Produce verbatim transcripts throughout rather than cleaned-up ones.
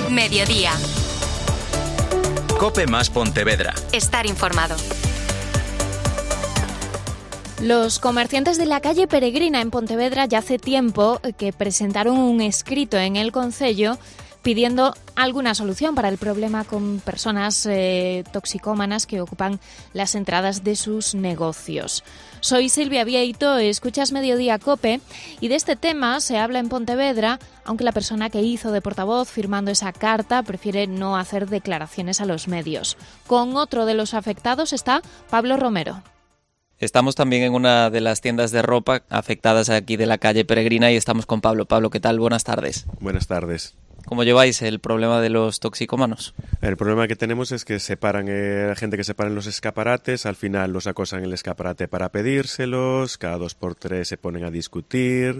Mediodía. COPE más Pontevedra. Estar informado. Los comerciantes de la calle Peregrina en Pontevedra ya hace tiempo que presentaron un escrito en el concello pidiendo alguna solución para el problema con personas eh, toxicómanas que ocupan las entradas de sus negocios. Soy Silvia Vieito, escuchas Mediodía COPE y de este tema se habla en Pontevedra, aunque la persona que hizo de portavoz firmando esa carta prefiere no hacer declaraciones a los medios. Con otro de los afectados está Pablo Romero. Estamos también en una de las tiendas de ropa afectadas aquí de la calle Peregrina y estamos con Pablo. Pablo, ¿qué tal? Buenas tardes. Buenas tardes. ¿Cómo lleváis el problema de los toxicómanos? El problema que tenemos es que separan eh, gente que separa en los escaparates, al final los acosan en el escaparate para pedírselos, cada dos por tres se ponen a discutir,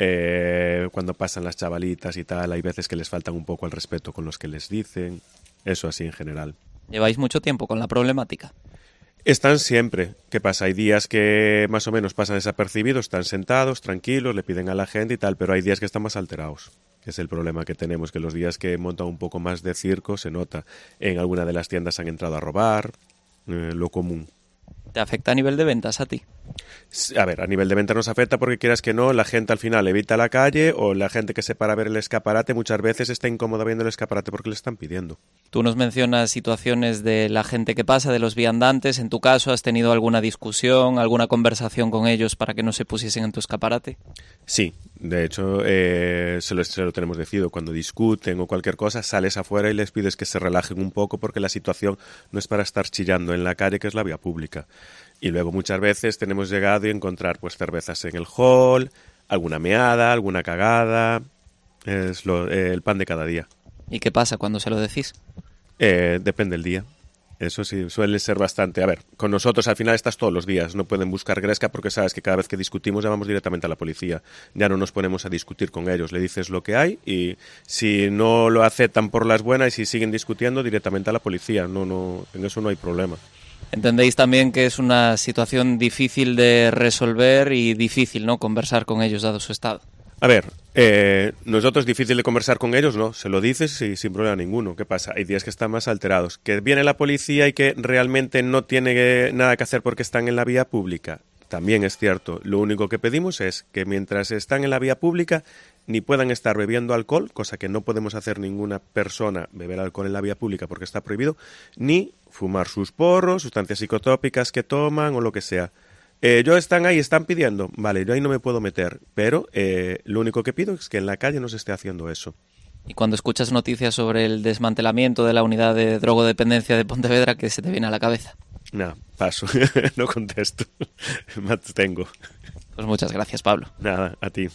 eh, cuando pasan las chavalitas y tal, hay veces que les faltan un poco al respeto con los que les dicen, eso así en general. ¿Lleváis mucho tiempo con la problemática? Están siempre. ¿Qué pasa? Hay días que más o menos pasan desapercibidos, están sentados, tranquilos, le piden a la gente y tal, pero hay días que están más alterados. Es el problema que tenemos, que los días que montan un poco más de circo se nota. En alguna de las tiendas han entrado a robar, eh, lo común. ¿Te afecta a nivel de ventas a ti? A ver, a nivel de venta nos afecta porque quieras que no, la gente al final evita la calle o la gente que se para a ver el escaparate muchas veces está incómoda viendo el escaparate porque le están pidiendo. Tú nos mencionas situaciones de la gente que pasa, de los viandantes. En tu caso, ¿has tenido alguna discusión, alguna conversación con ellos para que no se pusiesen en tu escaparate? Sí, de hecho, eh, se, lo, se lo tenemos decidido. Cuando discuten o cualquier cosa, sales afuera y les pides que se relajen un poco porque la situación no es para estar chillando en la calle, que es la vía pública. Y luego muchas veces tenemos llegado y encontrar pues cervezas en el hall, alguna meada, alguna cagada, es lo, eh, el pan de cada día. ¿Y qué pasa cuando se lo decís? Eh, depende del día. Eso sí, suele ser bastante. A ver, con nosotros al final estás todos los días, no pueden buscar gresca porque sabes que cada vez que discutimos llamamos directamente a la policía. Ya no nos ponemos a discutir con ellos, le dices lo que hay y si no lo aceptan por las buenas y si siguen discutiendo directamente a la policía. No, no, en eso no hay problema. Entendéis también que es una situación difícil de resolver y difícil, ¿no?, conversar con ellos dado su estado. A ver, eh, nosotros difícil de conversar con ellos, ¿no? Se lo dices y sin problema ninguno. ¿Qué pasa? Hay días que están más alterados. Que viene la policía y que realmente no tiene nada que hacer porque están en la vía pública. También es cierto. Lo único que pedimos es que mientras están en la vía pública ni puedan estar bebiendo alcohol, cosa que no podemos hacer ninguna persona beber alcohol en la vía pública porque está prohibido, ni fumar sus porros, sustancias psicotrópicas que toman o lo que sea. Eh, yo están ahí, están pidiendo, vale, yo ahí no me puedo meter, pero eh, lo único que pido es que en la calle no se esté haciendo eso. Y cuando escuchas noticias sobre el desmantelamiento de la unidad de drogodependencia de Pontevedra, ¿qué se te viene a la cabeza? Nada, paso, no contesto, me abstengo. Pues muchas gracias, Pablo. Nada, a ti.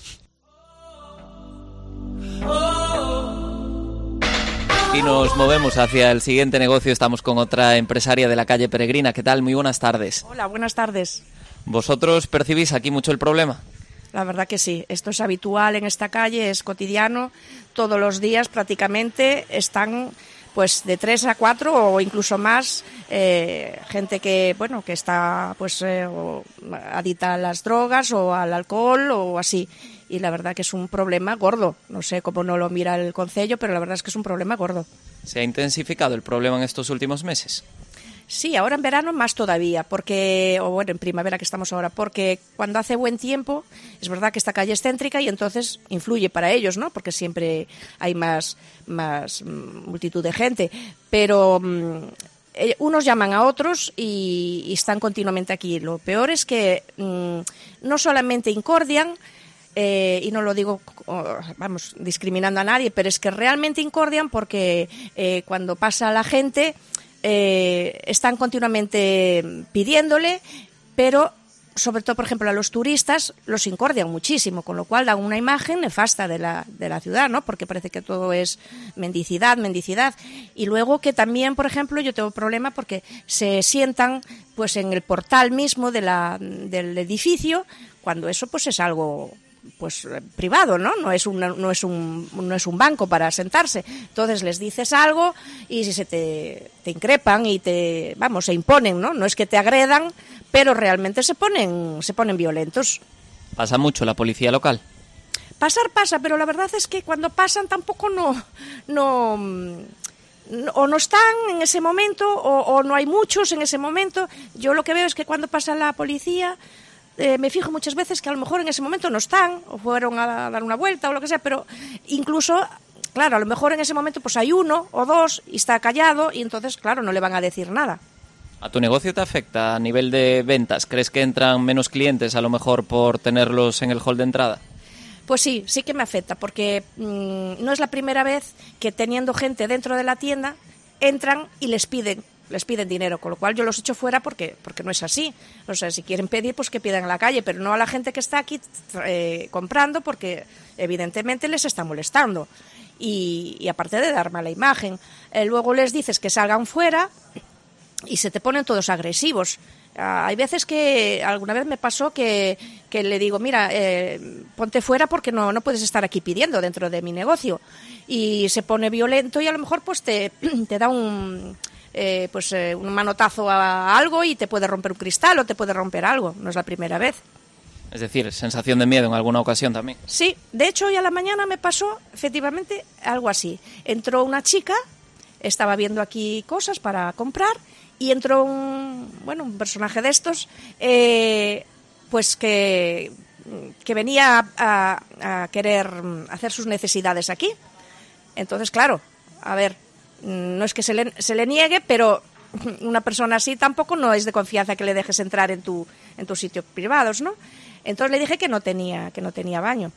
Y nos movemos hacia el siguiente negocio. Estamos con otra empresaria de la calle Peregrina. ¿Qué tal? Muy buenas tardes. Hola, buenas tardes. ¿Vosotros percibís aquí mucho el problema? La verdad que sí. Esto es habitual en esta calle, es cotidiano. Todos los días prácticamente están pues de tres a cuatro o incluso más eh, gente que bueno que está pues eh, o adicta a las drogas o al alcohol o así. Y la verdad que es un problema gordo. No sé cómo no lo mira el concello, pero la verdad es que es un problema gordo. ¿Se ha intensificado el problema en estos últimos meses? Sí, ahora en verano más todavía, porque, o bueno, en primavera que estamos ahora, porque cuando hace buen tiempo, es verdad que esta calle es céntrica y entonces influye para ellos, ¿no? Porque siempre hay más, más multitud de gente, pero mmm, unos llaman a otros y, y están continuamente aquí. Lo peor es que mmm, no solamente incordian, Eh, y no lo digo, vamos, discriminando a nadie, pero es que realmente incordian porque eh, cuando pasa la gente eh, están continuamente pidiéndole, pero sobre todo, por ejemplo, a los turistas los incordian muchísimo, con lo cual dan una imagen nefasta de la, de la ciudad, ¿no? Porque parece que todo es mendicidad, mendicidad. Y luego que también, por ejemplo, yo tengo problema porque se sientan pues en el portal mismo de la, del edificio, cuando eso pues es algo pues privado, ¿no? No es un no es un no es un banco para sentarse. Entonces les dices algo y si se te, te increpan y te vamos, se imponen, ¿no? No es que te agredan, pero realmente se ponen se ponen violentos. ¿Pasa mucho la policía local? pasar pasa, pero la verdad es que cuando pasan tampoco no... no no, o no están en ese momento o, o no hay muchos en ese momento. Yo lo que veo es que cuando pasa la policía eh, me fijo muchas veces que a lo mejor en ese momento no están o fueron a dar una vuelta o lo que sea, pero incluso, claro, a lo mejor en ese momento pues hay uno o dos y está callado y entonces, claro, no le van a decir nada. ¿A tu negocio te afecta a nivel de ventas? ¿Crees que entran menos clientes a lo mejor por tenerlos en el hall de entrada? Pues sí, sí que me afecta, porque mmm, no es la primera vez que teniendo gente dentro de la tienda entran y les piden les piden dinero, con lo cual yo los echo fuera porque porque no es así. O sea, si quieren pedir, pues que pidan en la calle, pero no a la gente que está aquí eh, comprando, porque evidentemente les está molestando. Y, y aparte de dar mala imagen, eh, luego les dices que salgan fuera y se te ponen todos agresivos. Uh, hay veces que, alguna vez me pasó que, que le digo, mira, eh, ponte fuera porque no, no puedes estar aquí pidiendo dentro de mi negocio. Y se pone violento y a lo mejor pues te, te da un, eh, pues, eh, un manotazo a algo y te puede romper un cristal o te puede romper algo. No es la primera vez. Es decir, sensación de miedo en alguna ocasión también. Sí, de hecho hoy a la mañana me pasó efectivamente algo así. Entró una chica, estaba viendo aquí cosas para comprar, y entró un, bueno, un personaje de estos, eh, pues que, que venía a, a querer hacer sus necesidades aquí. Entonces, claro, a ver, no es que se le, se le niegue, pero una persona así tampoco no es de confianza que le dejes entrar en tu en tus sitios privados, ¿no? Entonces le dije que no tenía que no tenía baño.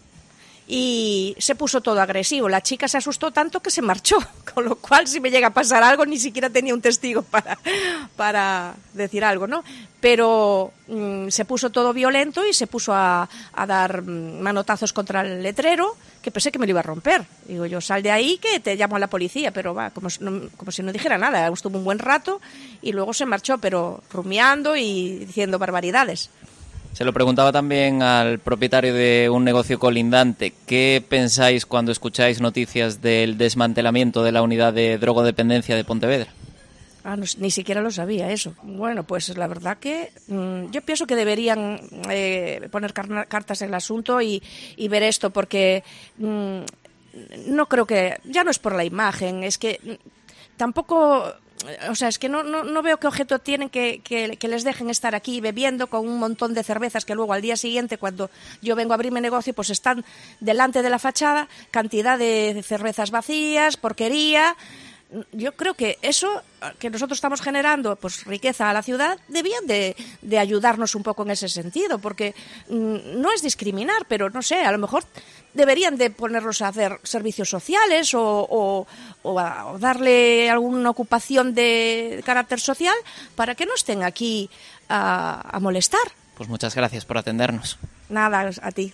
Y se puso todo agresivo. La chica se asustó tanto que se marchó, con lo cual si me llega a pasar algo ni siquiera tenía un testigo para, para decir algo, ¿no? Pero mmm, se puso todo violento y se puso a, a dar manotazos contra el letrero, que pensé que me lo iba a romper. Digo yo, sal de ahí que te llamo a la policía, pero va, como, no, como si no dijera nada. Estuvo un buen rato y luego se marchó, pero rumiando y diciendo barbaridades. Se lo preguntaba también al propietario de un negocio colindante. ¿Qué pensáis cuando escucháis noticias del desmantelamiento de la unidad de drogodependencia de Pontevedra? Ah, no, ni siquiera lo sabía eso. Bueno, pues la verdad que mmm, yo pienso que deberían eh, poner car- cartas en el asunto y, y ver esto, porque mmm, no creo que... Ya no es por la imagen, es que mmm, tampoco... O sea, es que no, no, no veo qué objeto tienen que, que, que les dejen estar aquí bebiendo con un montón de cervezas que luego al día siguiente, cuando yo vengo a abrir mi negocio, pues están delante de la fachada, cantidad de cervezas vacías, porquería. Yo creo que eso que nosotros estamos generando, pues riqueza a la ciudad, debían de, de ayudarnos un poco en ese sentido, porque mmm, no es discriminar, pero no sé, a lo mejor deberían de ponerlos a hacer servicios sociales o, o, o, a, o darle alguna ocupación de carácter social para que no estén aquí a, a molestar. Pues muchas gracias por atendernos. Nada, a ti.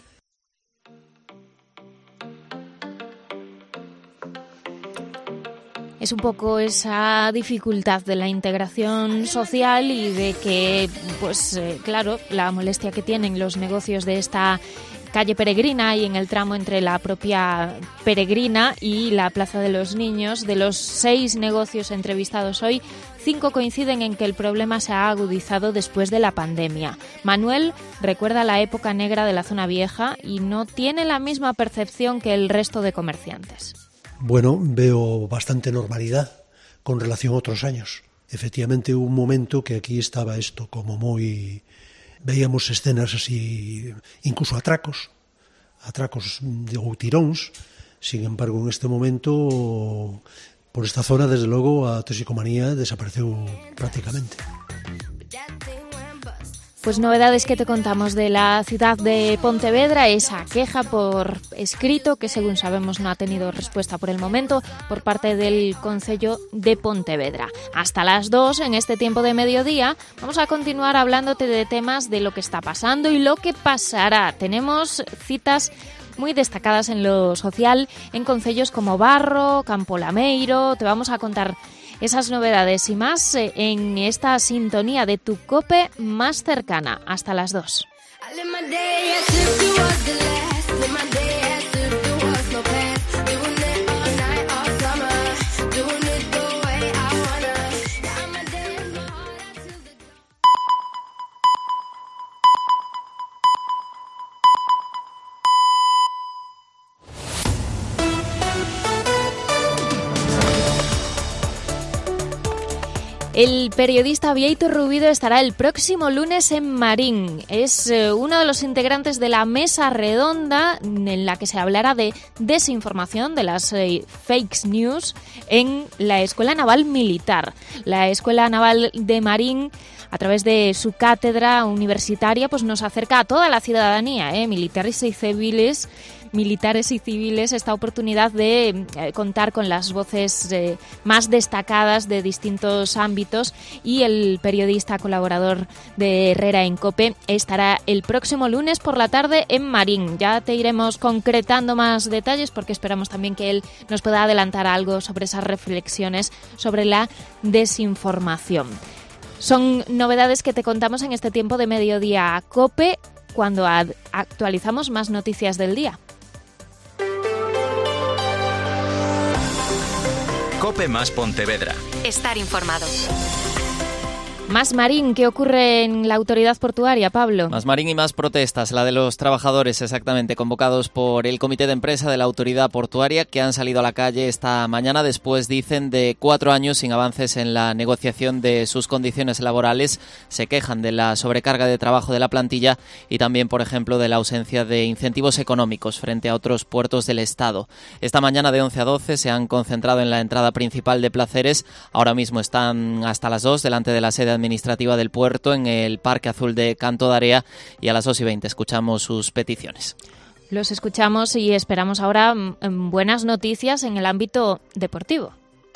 Es un poco esa dificultad de la integración social y de que, pues eh, claro, la molestia que tienen los negocios de esta calle Peregrina y en el tramo entre la propia Peregrina y la Plaza de los Niños. De los seis negocios entrevistados hoy, cinco coinciden en que el problema se ha agudizado después de la pandemia. Manuel recuerda la época negra de la zona vieja y no tiene la misma percepción que el resto de comerciantes. Bueno, veo bastante normalidad con relación a otros años. Efectivamente, hubo un momento que aquí estaba esto como muy... Veíamos escenas así, incluso atracos, atracos de tiróns. Sin embargo, en este momento, por esta zona, desde luego, a toxicomanía desapareció prácticamente. Pues novedades que te contamos de la ciudad de Pontevedra, esa queja por escrito que según sabemos no ha tenido respuesta por el momento por parte del Concello de Pontevedra. Hasta las dos, en este tiempo de mediodía, vamos a continuar hablándote de temas de lo que está pasando y lo que pasará. Tenemos citas muy destacadas en lo social en concellos como Barro, Campo Lameiro. Te vamos a contar esas novedades y más en esta sintonía de tu COPE más cercana. Hasta las dos. El periodista Bieito Rubido estará el próximo lunes en Marín. Es eh, uno de los integrantes de la mesa redonda en la que se hablará de desinformación, de las eh, fake news, en la Escuela Naval Militar. La Escuela Naval de Marín, a través de su cátedra universitaria, pues nos acerca a toda la ciudadanía, eh, militares y civiles, militares y civiles, esta oportunidad de eh, contar con las voces eh, más destacadas de distintos ámbitos, y el periodista colaborador de Herrera en COPE estará el próximo lunes por la tarde en Marín. Ya te iremos concretando más detalles porque esperamos también que él nos pueda adelantar algo sobre esas reflexiones sobre la desinformación. Son novedades que te contamos en este tiempo de Mediodía COPE, cuando ad- actualizamos más noticias del día. COPE más Pontevedra. Estar informado. Más Marín, ¿qué ocurre en la autoridad portuaria, Pablo? Más Marín y más protestas, la de los trabajadores exactamente, convocados por el comité de empresa de la autoridad portuaria, que han salido a la calle esta mañana después, dicen, de cuatro años sin avances en la negociación de sus condiciones laborales. Se quejan de la sobrecarga de trabajo de la plantilla y también, por ejemplo, de la ausencia de incentivos económicos frente a otros puertos del Estado. Esta mañana de once a doce se han concentrado en la entrada principal de Placeres. Ahora mismo están hasta las dos delante de la sede administrativa del puerto en el Parque Azul de Canto de Area, y a las dos y veinte escuchamos sus peticiones. Los escuchamos y esperamos ahora mm, buenas noticias en el ámbito deportivo.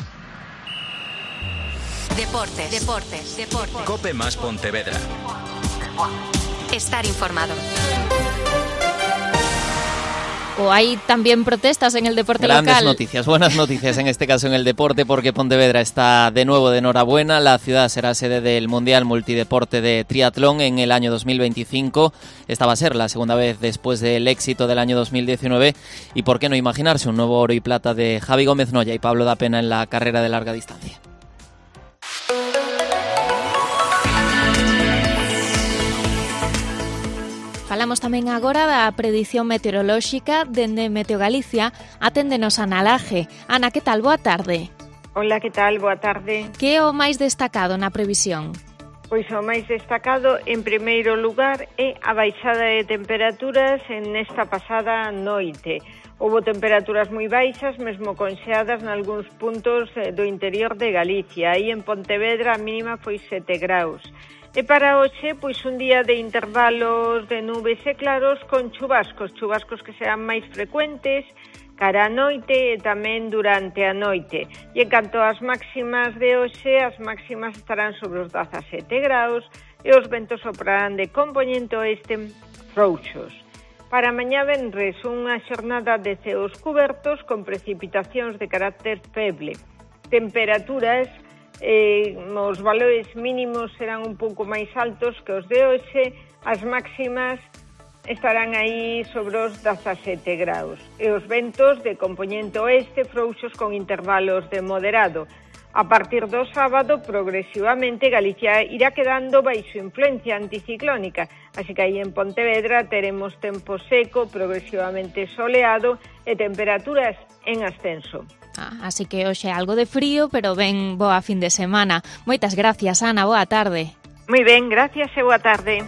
Deportes, deportes, deportes. COPE más Pontevedra. Estar informado. ¿O hay también protestas en el deporte Grandes local? noticias, buenas noticias en este caso en el deporte, porque Pontevedra está de nuevo de enhorabuena. La ciudad será sede del Mundial Multideporte de Triatlón en el año dos mil veinticinco. Esta va a ser la segunda vez después del éxito del año dos mil diecinueve. Y por qué no imaginarse un nuevo oro y plata de Javi Gómez Noya y Pablo Dapena en la carrera de larga distancia. Falamos tamén agora da predición meteorolóxica dende Meteo Galicia. Aténdenos Ana Laje. Ana, que tal? Boa tarde. Hola, que tal? Boa tarde. Que é o máis destacado na previsión? Pois o máis destacado, en primeiro lugar, é a baixada de temperaturas en esta pasada noite. Houbo temperaturas moi baixas, mesmo con xeadas nalgúns puntos do interior de Galicia. Aí en Pontevedra a mínima foi sete graus. E para hoxe, pois un día de intervalos de nubes e claros con chubascos, chubascos que serán máis frecuentes cara a noite e tamén durante a noite. E en canto ás máximas de hoxe, as máximas estarán sobre os dezasete graus e os ventos soprarán de compoñente oeste frouxos. Para mañá venres, unha xornada de ceos cubertos con precipitacións de carácter feble. Temperaturas Eh, os valores mínimos serán un pouco máis altos que os de hoxe, as máximas estarán aí sobre os dezasete graus e os ventos de compoñente oeste frouxos con intervalos de moderado. A partir do sábado, progresivamente, Galicia irá quedando baixo influencia anticiclónica, así que aí en Pontevedra teremos tempo seco, progresivamente soleado e temperaturas en ascenso. Ah, así que hoxe algo de frío, pero ben boa fin de semana. Moitas gracias, Ana, boa tarde. Moi ben, gracias e boa tarde.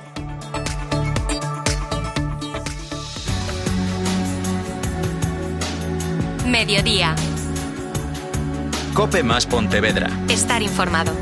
Mediodía. COPE más Pontevedra. Estar informado.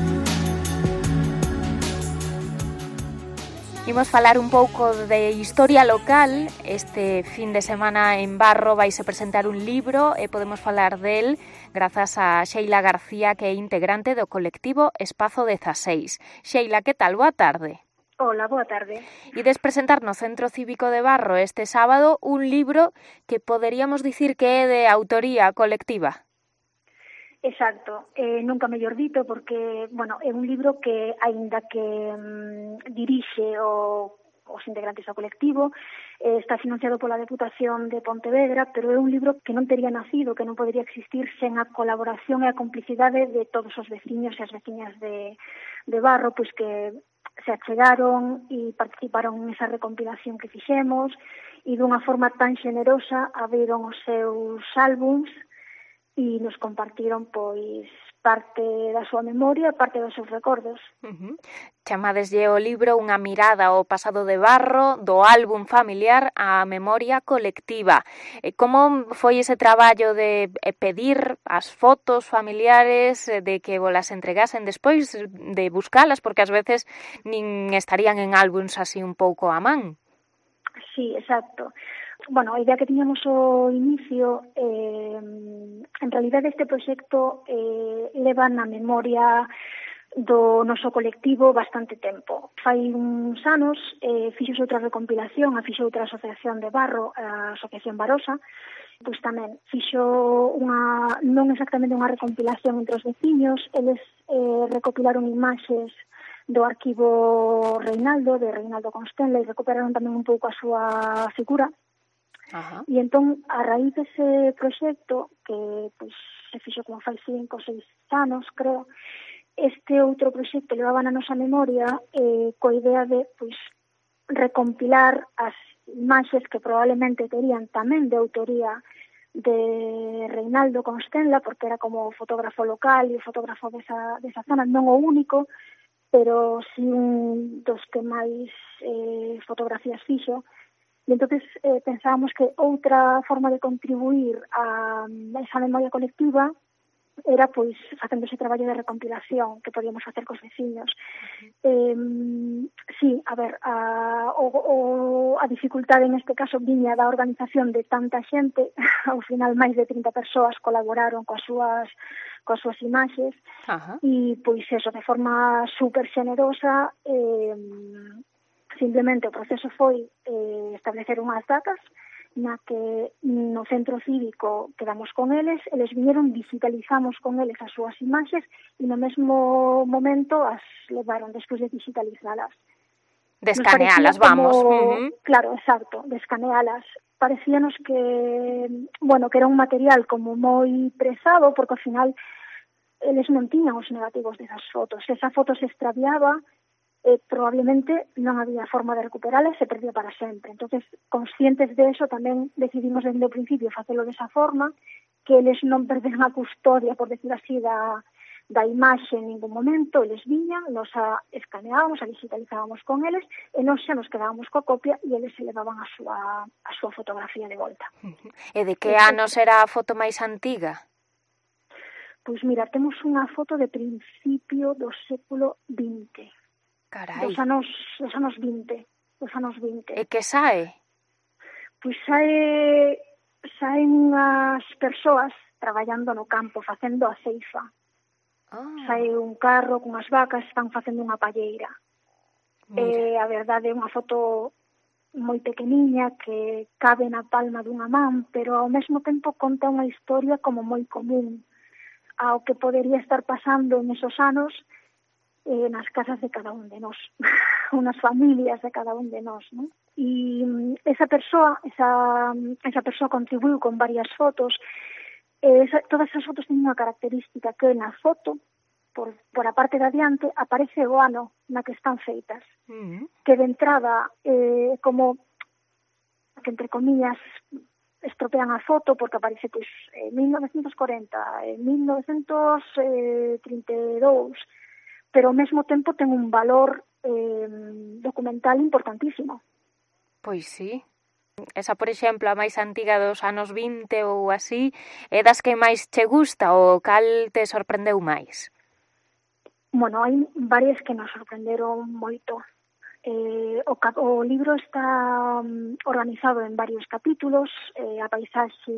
Imos falar un pouco de historia local. Este fin de semana en Barro vaise presentar un libro e podemos falar del grazas a Sheila García, que é integrante do colectivo Espazo dezaseis. Sheila, que tal? Boa tarde. Hola, boa tarde. Ides presentar no Centro Cívico de Barro este sábado un libro que poderíamos dicir que é de autoría colectiva. Exacto, eh, nunca mellor dito, porque, bueno, é un libro que, aínda que mm, dirixe o, os integrantes ao colectivo, eh, está financiado pola Deputación de Pontevedra, pero é un libro que non tería nacido, que non podería existir sen a colaboración e a complicidade de todos os veciños e as veciñas de, de Barro, pois que se achegaron e participaron nesa recompilación que fixemos, e dunha forma tan xenerosa abriron os seus álbums e nos compartiron pois parte da súa memoria e parte dos seus recordos. Uh-huh. Chamadeslle o libro Unha mirada ao pasado de Barro, do álbum familiar á memoria colectiva. Como foi ese traballo de pedir as fotos familiares, de que volas entregasen despois, de buscalas, porque ás veces nin estarían en álbums así un pouco a man? Sí, exacto. Bueno, a idea que tiñamos ao inicio, eh, en realidad este proxecto eh, leva na memoria do noso colectivo bastante tempo. Fai uns anos eh, fixos outra recompilación, a fixo outra asociación de Barro, a Asociación Barosa, pois tamén fixo unha, non exactamente unha recompilación entre os veciños, eles eh, recopilaron imaxes do arquivo Reinaldo, de Reinaldo Constenla, e recuperaron tamén un pouco a súa figura. Ajá. E entón, a raíz dese proxecto, que pois, se fixo como fai cinco ou seis anos, creo, este outro proxecto levaba na nosa memoria eh, coa idea de pois, recompilar as imaxes que probablemente terían tamén de autoría de Reinaldo Constenla, porque era como fotógrafo local e fotógrafo desa, desa zona, non o único, pero si un dos que máis eh, fotografías fixo. E entonces eh, pensábamos que outra forma de contribuir a, a esa memoria colectiva era pois facendo ese traballo de recompilación que podíamos facer cos veciños. Uh-huh. Eh, sí, a ver, a, o, o, a dificultade neste caso viña da organización de tanta xente, ao final máis de trinta persoas colaboraron coas súas coas súas imaxes, uh-huh. E pois eso, de forma super xenerosa, eh, simplemente o proceso foi eh, establecer unhas datas na que no centro cívico quedamos con eles, eles viñeron, digitalizamos con eles as súas imaxes e no mesmo momento as levaron despois de digitalizalas. Descanealas, como, vamos. Uh-huh. Claro, exacto, descanealas. Parecíanos que, bueno, que era un material como moi prezado, porque ao final eles non tiñan os negativos desas fotos. Se esa foto se extraviaba, Eh, probablemente non había forma de recuperala e se perdía para sempre. Entonces, conscientes de eso, tamén decidimos desde o principio facelo desa forma, que eles non perderan a custodia, por decir así, da, da imaxe en ningún momento. Eles viñan, nos a escaneábamos, a digitalizábamos con eles, e nos xa nos quedábamos coa copia e eles se levaban a súa, a súa fotografía de volta. E de que anos era a foto máis antiga? Pois mira, temos unha foto de principio do século vinte. Carai. Dos anos, dos anos vinte, dos anos vinte. E que sae? Pois sae, saen unhas persoas traballando no campo, facendo a ceifa. Ah. Sae un carro con as vacas, están facendo unha palleira. E a verdade é unha foto moi pequeniña que cabe na palma dunha man, pero ao mesmo tempo conta unha historia como moi común ao que podería estar pasando nesos anos Eh, nas casas de cada un de nós, unas familias de cada un de nós, ¿no? E esa persoa, esa, esa persoa contribuiu con varias fotos. Eh, esa, todas esas fotos teñen unha característica, que na foto, por, por a parte de adiante, aparece o ano na que están feitas. Uh-huh. Que de entrada, eh, como que entre comillas estropean a foto, porque aparece pues, en mil novecientos corenta, en mil novecientos trinta e dous, pero ao mesmo tempo ten un valor eh, documental importantísimo. Pois sí. Esa, por exemplo, a máis antiga dos anos vinte ou así, é das que máis che gusta ou cal te sorprendeu máis? Bueno, hai varias que nos sorprenderon moito. Eh, o, o libro está um, organizado en varios capítulos, eh, a paisaxe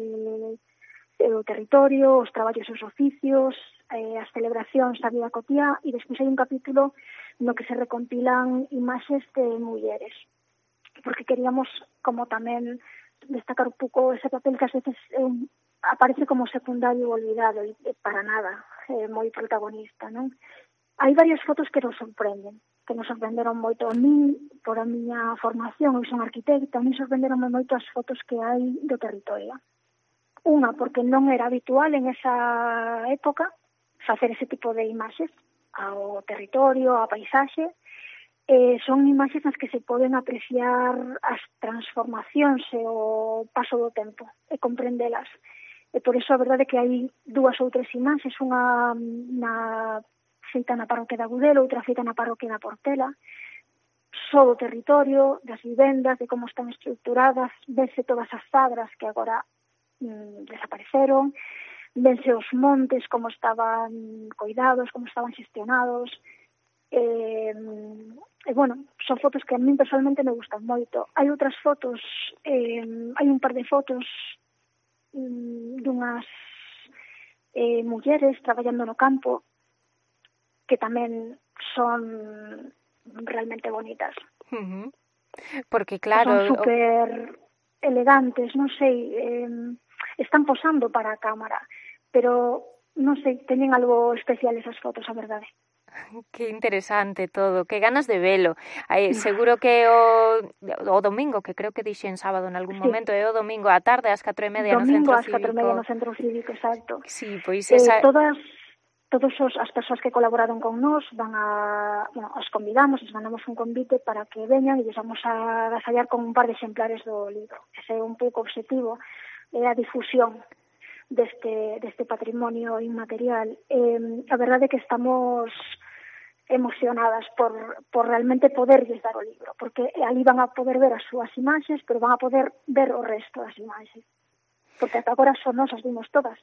o territorio, os traballos e os oficios, eh, as celebracións da vida cotiá, e despois hai un capítulo no que se recompilan imaxes de mulleres, porque queríamos como tamén destacar un pouco ese papel que ás veces eh, aparece como secundario ou olvidado, e para nada, é eh, moi protagonista, non? Hai varias fotos que nos sorprenden, que nos sorprenderon moito a mí, por a miña formación, eu son arquitecta, a mí sorprenderon moito as fotos que hai do territorio. Unha, porque non era habitual en esa época facer ese tipo de imaxes ao territorio, á paisaxe. Eh, son imaxes nas que se poden apreciar as transformacións e o paso do tempo e comprendelas. e por iso a verdade é que hai dúas ou tres imaxes, unha na feita na parroquia de Agudelo, outra feita na parroquia da Portela, só do territorio, das vivendas, de como están estructuradas, vese todas as sagras que agora mm, desapareceron, vense os montes, como estaban cuidados, como estaban xestionados, e, e bueno, son fotos que a mí personalmente me gustan moito. Hai outras fotos, eh, hai un par de fotos mm, dunhas eh, mulleres traballando no campo que tamén son realmente bonitas. Uh-huh. Porque claro... Son super elegantes, non sei, eh, están posando para a cámara, pero non sei, teñen algo especial esas fotos, a verdade. Que interesante todo, que ganas de velo. Aí, seguro que o, o domingo, que creo que dixen sábado en algún momento, sí. É o domingo á tarde, ás catro e media no Centro Cívico. Domingo ás catro e media no Centro Cívico, exacto. Sí, pois esa... Eh, todas todos os, as persoas que colaboraron con nós van a, bueno, os convidamos, os mandamos un convite para que veñan e les vamos a agasallar con un par de exemplares do libro. Ese é un pouco objetivo, é a difusión deste, deste patrimonio inmaterial. Eh, a verdade é que estamos emocionadas por, por realmente poderlles dar o libro, porque ali van a poder ver as súas imaxes, pero van a poder ver o resto das imaxes, porque ata agora son nós as vimos todas.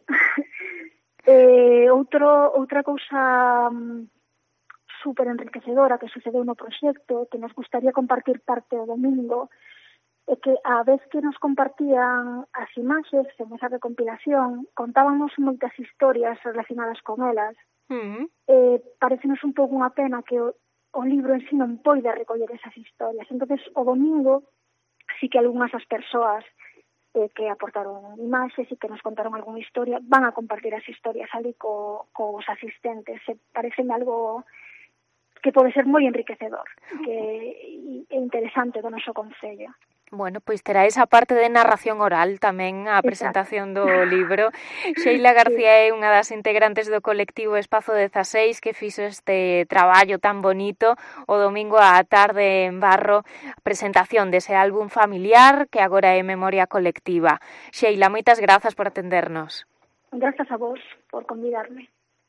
eh, outro, outra cousa um, super enriquecedora que sucedeu no proxecto, que nos gustaría compartir parte o domingo, é que a vez que nos compartían as imaxes en esa recompilación, contábamos moitas historias relacionadas con elas. Uh-huh. Eh, parecenos un pouco unha pena que o, o libro en sí non poida recoller esas historias. Entonces, o domingo, sí que algunhas das persoas eh, que aportaron imaxes e que nos contaron algunha historia van a compartir as historias ali co, co os asistentes. Se parecen algo que pode ser moi enriquecedor, que é interesante do noso concello. Bueno, pois terá esa parte de narración oral tamén a presentación do libro. Sheila García é unha das integrantes do colectivo Espazo dezaseis que fixo este traballo tan bonito o domingo á tarde en Barro, presentación dese álbum familiar que agora é memoria colectiva. Sheila, moitas grazas por atendernos. Grazas a vos por convidarme.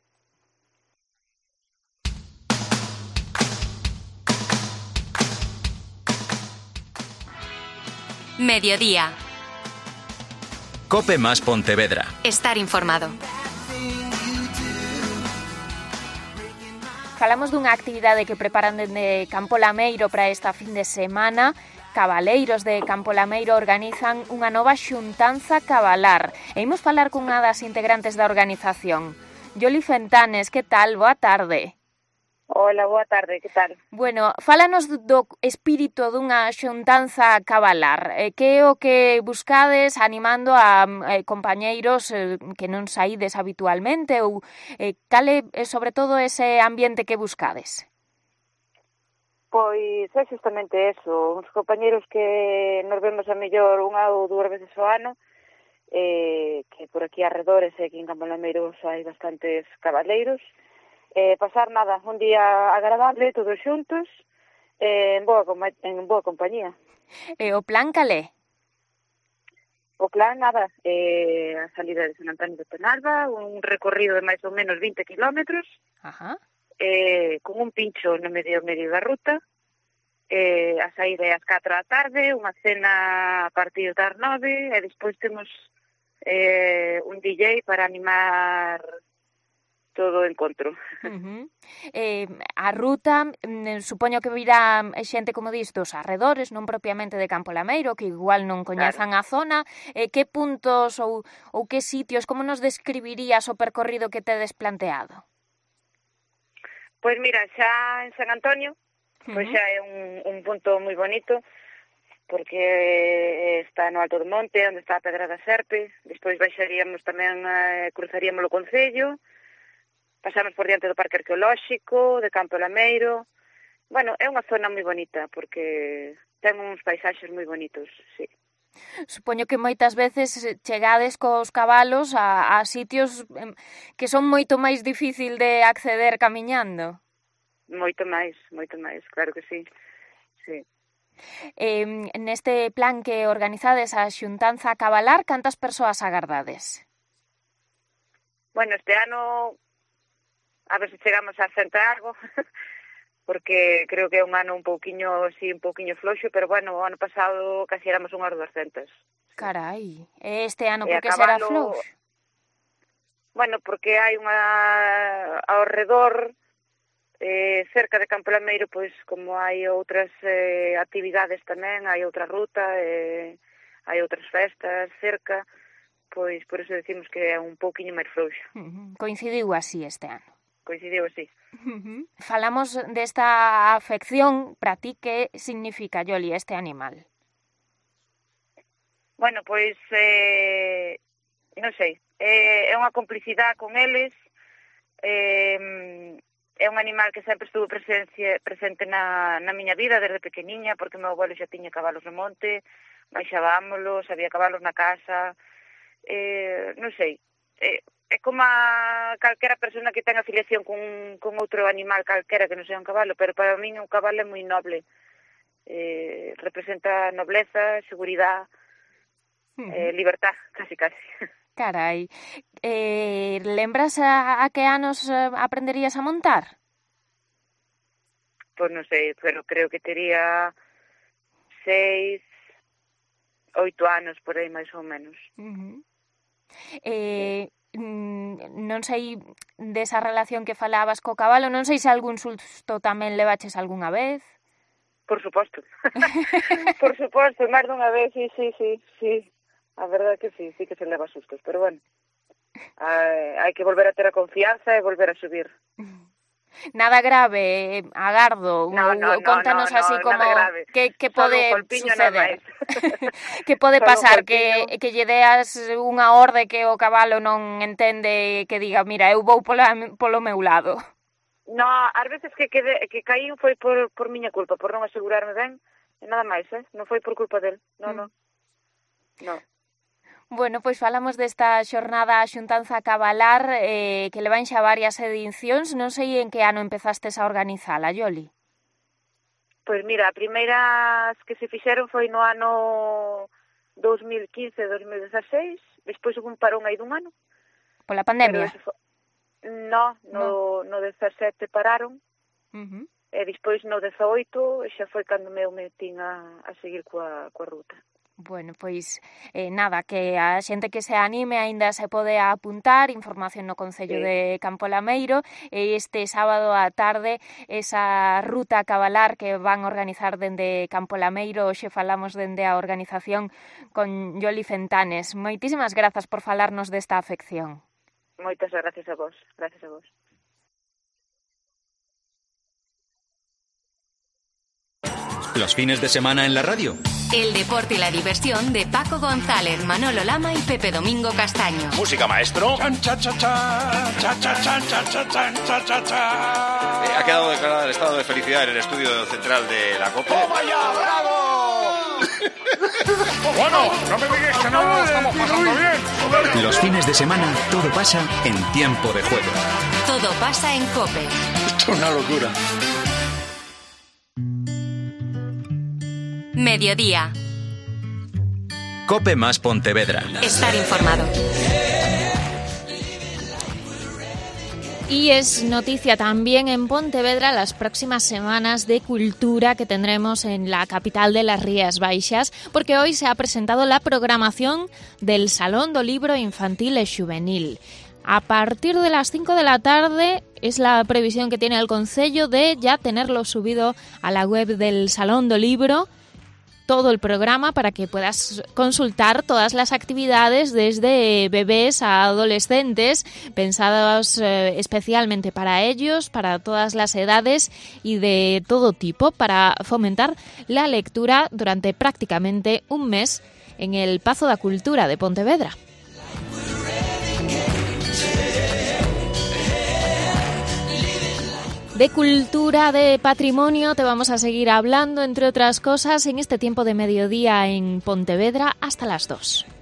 Mediodía. Cope más Pontevedra. Estar informado. Falamos dunha actividade que preparan dende Campo Lameiro para esta fin de semana. Cabaleiros de Campo Lameiro organizan unha nova xuntanza cabalar. E imos falar cunha das integrantes da organización. Yoli Fentanes, que tal? Boa tarde. Hola, boa tarde, que tal? Bueno, fálanos do espírito dunha xuntanza cabalar. Eh, que é o que buscades animando a eh, compañeiros eh, que non saídes habitualmente ou eh, cal é, eh, sobre todo, ese ambiente que buscades? Pois é justamente eso, uns compañeiros que nos vemos a mellor unha ou dúas veces ao ano, eh, que por aquí arredores e aquí en Campo Lameiro hai bastantes cabaleiros. Eh, pasar nada, un día agradable, todos xuntos, eh, en, boa, en boa compañía. E o plan calé? O plan, nada, eh, a salida de San Antonio de Penalba, un recorrido de máis ou menos vinte kilómetros, Ajá. Eh, con un pincho no medio medio da ruta, eh, a saída é ás catro da tarde, unha cena a partir das nove, e despois temos eh, un D J para animar todo o encontro. Uh-huh. Eh, a ruta, mm, supoño que virá xente, como dis, dos arredores, non propiamente de Campo Lameiro, que igual non coñezan claro. a zona. Eh, que puntos ou, ou que sitios, como nos describirías o percorrido que tedes planteado? Pois mira, xa en San Antonio, uh-huh. pois xa é un, un punto moi bonito, porque está no alto do monte, onde está a Pedra da Serpe. Despois baixaríamos tamén, eh, cruzaríamos o concello, pasamos por diante do Parque Arqueolóxico, de Campo Lameiro. Bueno, é unha zona moi bonita, porque ten uns paisaxes moi bonitos, sí. Supoño que moitas veces chegades cos cabalos a, a sitios que son moito máis difícil de acceder camiñando. Moito máis, moito máis, claro que sí, sí. Eh, neste plan que organizades a xuntanza cabalar, cantas persoas agardades? Bueno, este ano a ver se chegamos a cento algo, porque creo que é un ano un pouquiño, sí, un pouquiño floxo, pero bueno, o ano pasado casi éramos unhas duascentas. Carai, este ano por que será floxo? Bueno, porque hai unha ao redor, eh, cerca de Campo Lameiro, pois como hai outras eh, actividades tamén, hai outra ruta, eh, hai outras festas cerca, pois por eso decimos que é un pouquiño máis floxo. Uh-huh. Coincidiu así este ano. Coincidiu así. Uh-huh. Falamos desta afección, para ti, que significa, Yoli, este animal? Bueno, pois, eh, non sei, eh, é unha complicidade con eles, eh, é un animal que sempre estuvo presencia, presente na, na miña vida desde pequeniña, porque meu abuelo xa tiña cabalos no monte, baixábámolos, había cabalos na casa, eh, non sei, eh, é como a calquera persona que ten afiliación con, con outro animal calquera que non sea un cabalo, pero para mí un cabalo é moi noble. Eh, representa nobleza, seguridade, eh, libertad, casi casi. Carai. Eh, lembras a, a que anos aprenderías a montar? Pois non sei, pero creo que tería seis, oito anos por aí máis ou menos. Uh-huh. Eh... non sei desa relación que falabas co cabalo, non sei se algún susto tamén levaches algunha vez. Por suposto. Por suposto, máis dunha vez, sí, sí, sí, sí. A verdade que sí, sí que se leva sustos, pero bueno. Hai, hai que volver a ter a confianza e volver a subir. Nada grave, agardo. No, no, no, Contanos no, así no, como que, que pode suceder. Que pode pasar que, que lle deas unha orde que o cabalo non entende, que diga, mira, eu vou pola, polo meu lado. No, ás veces que, quede, que caí foi por, por miña culpa, por non asegurarme ben, e nada máis, eh? Non foi por culpa del, no, mm. no. No. Bueno, pois falamos desta xornada xuntanza cabalar eh, que levan xa varias edicións. Non sei en que ano empezastes a organizala, Yoli. Pois mira, a primeiras que se fixeron foi no ano dos mil quince, dos mil dezaseis, despois hubo un parón aí dun ano. Pola pandemia? Fo... No, no, no dezasete pararon, uh-huh. E despois no dezaoito xa foi cando me metín a, a seguir coa, coa ruta. Bueno, pois eh, nada, que a xente que se anime aínda se pode apuntar, información no Concello sí. de Campo Lameiro, e este sábado á tarde esa ruta a cabalar que van organizar dende Campo Lameiro. Hoxe falamos dende a organización con Yoli Fentanes. Moitísimas grazas por falarnos desta afección. Moitas gracias a vos, gracias a vos. Los fines de semana en la radio. El deporte y la diversión de Paco González, Manolo Lama y Pepe Domingo Castaño. Música, maestro. Chan, cha, cha, cha, cha, cha, cha, cha, cha, cha, cha, cha. Eh, ha quedado declarado el estado de felicidad en el estudio central de la COPE. ¡Toma ya, bravo! Bueno, no me digas que no lo estamos pasando bien. Los fines de semana todo pasa en tiempo de juego. Todo pasa en COPE. Esto es una locura. Mediodía. COPE más Pontevedra. Estar informado. Y es noticia también en Pontevedra las próximas semanas de cultura que tendremos en la capital de las Rías Baixas, porque hoy se ha presentado la programación del Salón do Libro Infantil e Xuvenil. A partir de las cinco de la tarde es la previsión que tiene el Concello de ya tenerlo subido a la web del Salón do Libro, todo el programa, para que puedas consultar todas las actividades desde bebés a adolescentes, pensados eh, especialmente para ellos, para todas las edades y de todo tipo, para fomentar la lectura durante prácticamente un mes en el Pazo da Cultura de Pontevedra. De cultura, de patrimonio, te vamos a seguir hablando, entre otras cosas, en este tiempo de mediodía en Pontevedra hasta las dos.